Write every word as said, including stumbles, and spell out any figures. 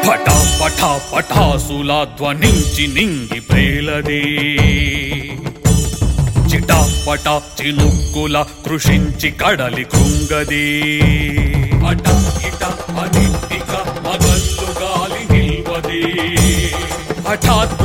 పటా పటా పటాసులా ధ్వనించి నింగి ప్రేలదే చిటాపట చినుక్కుల కృషించి కడలి కృంగదే అట ఇట అనిటిక మగల్లు గాలి నిల్వదే హఠాత్